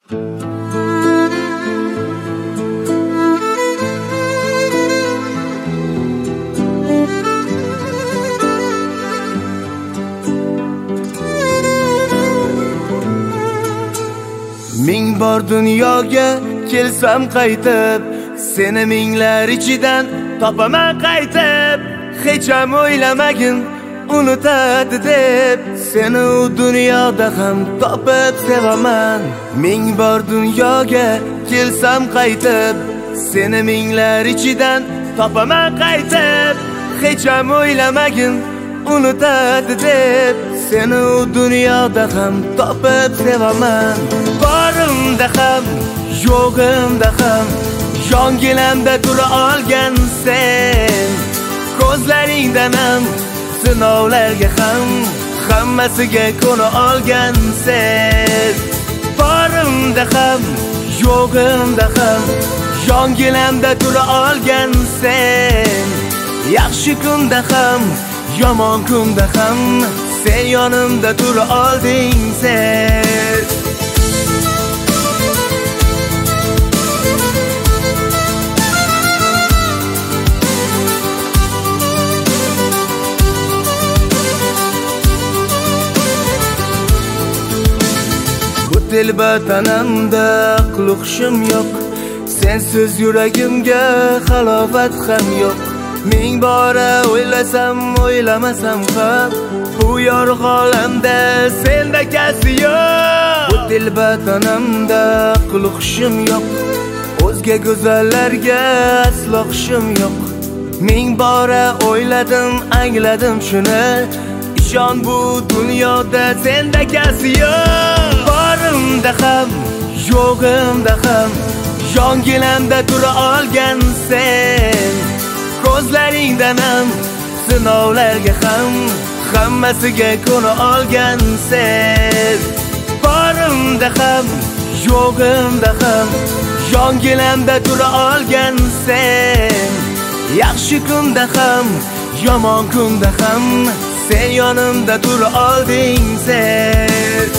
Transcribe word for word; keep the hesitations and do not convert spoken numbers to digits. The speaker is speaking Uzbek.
Ming bor dunyoga kelsam qaytib, seni minglar ichidan topaman qaytib. Hech ham o'ylamagin unutadi deb, seni u dunyoda ham topib sevaman. Ming bor dunyoga kelsam qaytib, seni minglar ichidan topaman qaytib. Hech ham o'ylamagin unutadi deb, seni u dunyoda ham topib sevaman. Borimda ham, yo'g'imda ham, yonginamda tura olgan sen. Ko'zlaringdan ham, sinovlarga ham, hammasiga ko'na olgan sen. Borimda ham, yo'g'imda ham, yonginamda tura olgan sen. Yaxshi kunda ham, yomon kunda ham, sen yonimda tura olding sen. Dilbatanamda aql hushim yo'q, sensiz yuragimga halovat ham yo'q. Ming bora o'ylasam, o'ylamasam ham, bu yorug' olamda sendakasi yo'q. Bu dilbatanamda aql hushim yo'q, o'zga go'zallarga aslo hushim yo'q. Ming bora o'yladim, angladim shuni, ishon bu dunyoda sendakasi yo'q. Borimda ham, yo'g'imda ham, yonginamda tura olgan sen. Ko'zlaringdan ham, sinovlarga ham, hammasiga ko'na olgan sen. Borimda ham, yo'g'imda ham, yonginamda tura olgan sen. Yaxshi kunda ham, yomon kunda ham, sen yonimda tura olding sen.